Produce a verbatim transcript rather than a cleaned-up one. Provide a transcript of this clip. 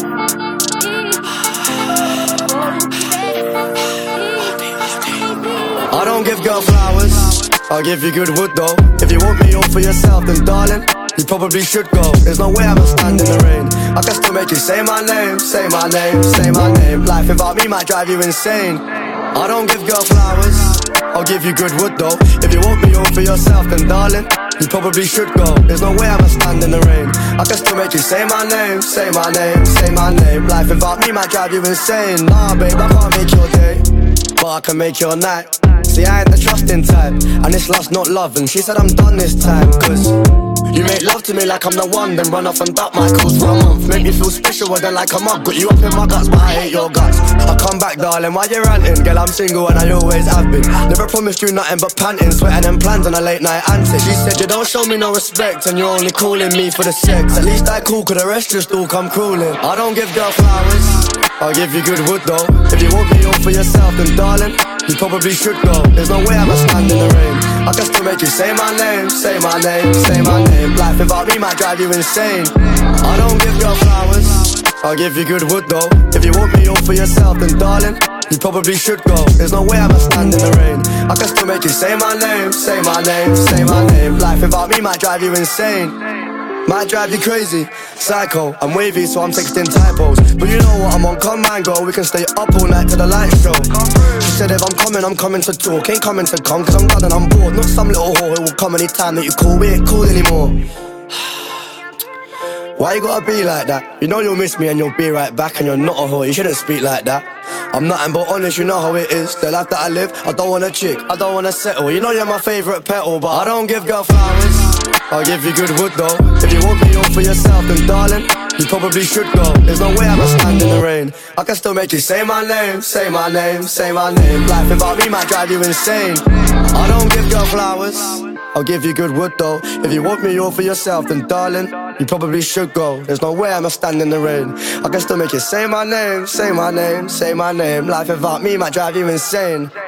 I don't give girl flowers, I'll give you good wood though. If you want me all for yourself, then darling, you probably should go. There's no way I'ma stand in the rain. I can still make you say my name, say my name, say my name. Life without me might drive you insane. I don't give girl flowers, I'll give you good wood though. If you want me all for yourself, then darling, you probably should go. There's no way I'ma stand in the rain. I can still make you say my name, say my name, say my name. Life without me might drive you insane. Nah babe, I can't make your day, but I can make your night. See, I ain't the trusting type, and it's love's not love. And she said I'm done this time, cause you make love to me like I'm the one, then run off and duck my calls for a month. Make me feel special, then like a mug. Got you up in my guts, but I hate your guts. I come back, darling, why you ranting? Girl, I'm single and I always have been. Never promised you nothing but panting, sweating and plans on a late night antic. She said you don't show me no respect, and you're only calling me for the sex. At least I cool, cause the rest just all come crawling. I don't give girl flowers, I'll give you good wood though. If you want me all for yourself, then darling, you probably should go. There's no way I'ma stand in the rain. I can still make you say my name, say my name, say my name. Life without me might drive you insane. I don't give girl flowers, I'll give you good wood though. If you want me all for yourself, then darling, you probably should go. There's no way I'ma stand in the rain. I can still make you say my name, say my name, say my name. Life without me might drive you insane. Might drive you crazy, psycho, I'm wavy so I'm texting typos. But you know what, I'm on command, girl. We can stay up all night till the lights show. She said if I'm coming, I'm coming to talk. Ain't coming to come, cause I'm done and I'm bored. Not some little whore who will come anytime that you call. We ain't cool anymore. Why you gotta be like that? You know you'll miss me and you'll be right back. And you're not a whore, you shouldn't speak like that. I'm nothing but honest, you know how it is. The life that I live, I don't want a chick, I don't wanna settle. You know you're my favourite petal, but I don't give girl flowers, I'll give you good wood though. If you want me all for yourself, then darling, you probably should go. There's no way I'ma stand in the rain. I can still make you say my name, say my name, say my name. Life without me might drive you insane. I don't give girl flowers, I'll give you good wood though. If you want me all for yourself, then darling, you probably should go. There's no way I'ma stand in the rain. I can still make you say my name, say my name, say my name. Life without me might drive you insane.